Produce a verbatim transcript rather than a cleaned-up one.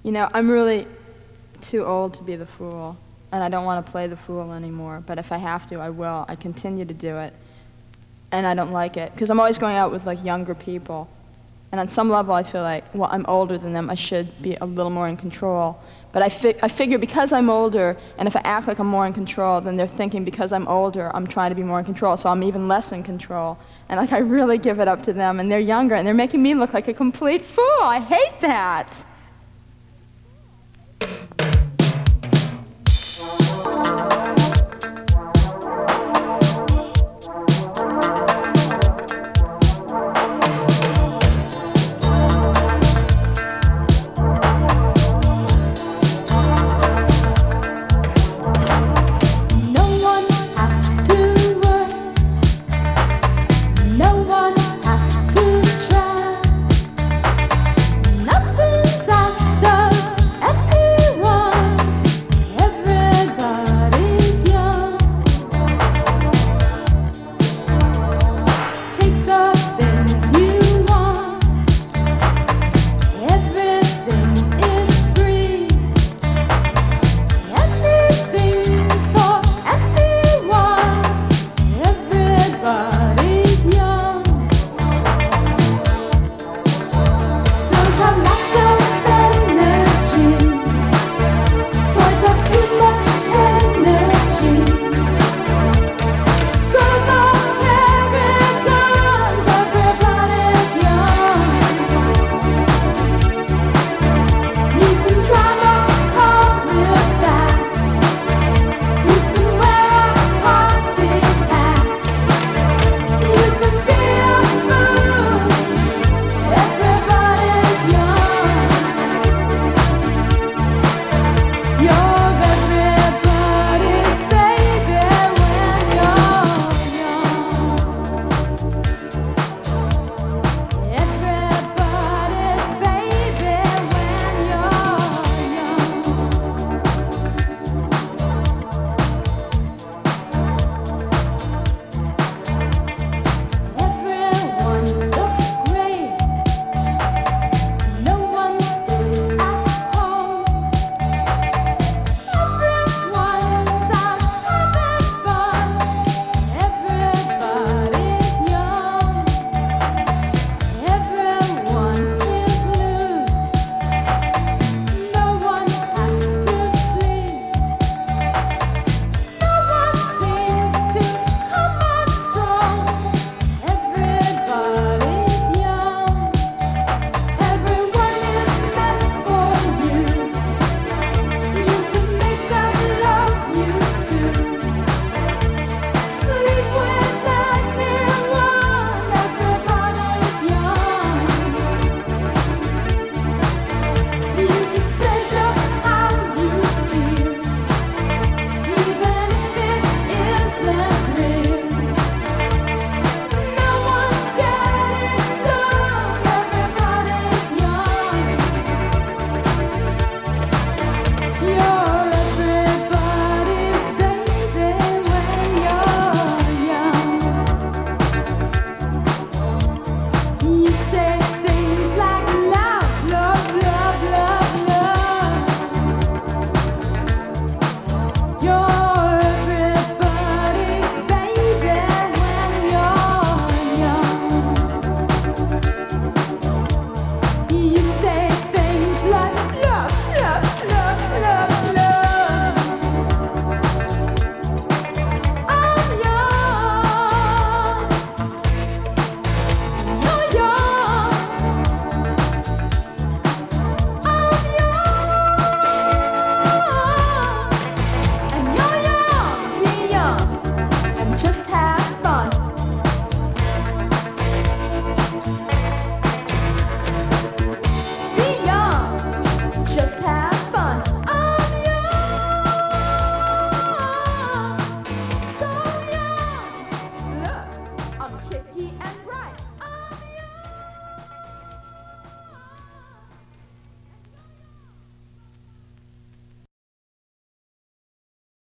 You know, I'm really too old to be the fool, and I don't want to play the fool anymore, but if I have to, I will. I continue to do it, and I don't like it, because I'm always going out with, like, younger people, and on some level I feel like, well, I'm older than them, I should be a little more in control, but I, fi- I figure because I'm older, and if I act like I'm more in control, then they're thinking because I'm older, I'm trying to be more in control, so I'm even less in control, and, like, I really give it up to them, and they're younger, and they're making me look like a complete fool. I hate that!